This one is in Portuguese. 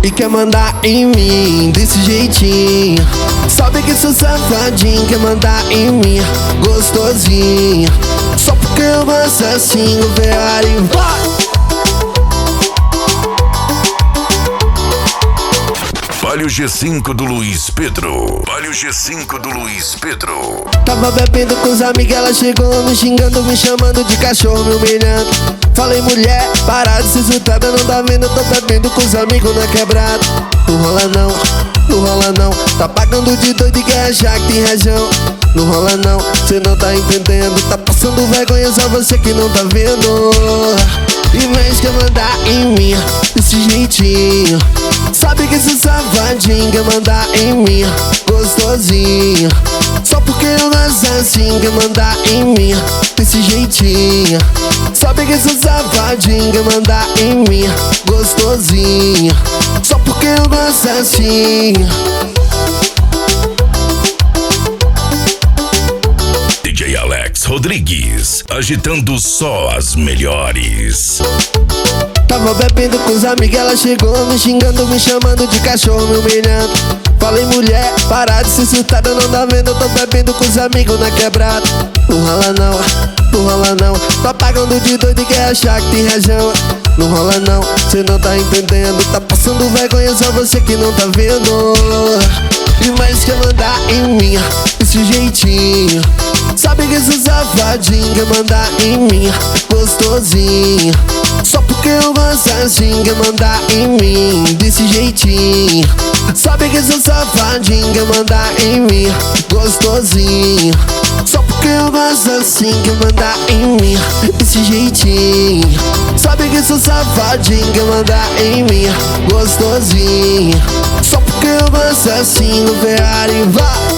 e quer mandar em mim desse jeitinho. Sabe que sou safadinho, quer mandar em mim gostosinho. Só porque eu gosto assim, o Ferrari vai. Vale o G5 do Luiz Pedro. Vale o G5 do Luiz Pedro. Tava bebendo com os amigos, ela chegou me xingando, me chamando de cachorro, me humilhando. Falei, mulher, para de ser surtada, não tá vendo? Eu tô bebendo com os amigos na quebrada. Não rola não, não rola não. Tá pagando de doido e quer achar que tem razão. Não rola não, cê não tá entendendo. Tá passando vergonha, só você que não tá vendo. E vez que mandar em mim desse jeitinho. Sabe que sou safadinho, quer mandar em mim gostosinho. Só porque eu gosto assim, quer mandar em mim desse jeitinho. Sabe que sou safadinho, quer mandar em mim gostosinho. Só porque eu gosto assim. DJ Alex Rodrigues, agitando só as melhores. Tava bebendo com os amigos, ela chegou me xingando, me chamando de cachorro, me humilhando. Falei, mulher, para de ser surtada, não tá vendo? Eu tô bebendo com os amigos na quebrada. Não rola não, não rola não. Tá pagando de doido e quer achar que tem razão. Não rola não, cê não tá entendendo. Tá passando vergonha, só você que não tá vendo. E mais quer mandar em mim desse jeitinho. Sabe que sou safadinho, quer mandar em mim gostosinho. Só porque eu gosto assim, quer mandar em mim desse jeitinho. Sabe que sou safadinho, quer mandar em mim gostosinho. Só porque eu gosto assim, quer mandar em mim desse jeitinho. Sabe que sou safadinho, quer mandar em mim gostosinho. Só porque eu gosto assim, no Ferrari vai.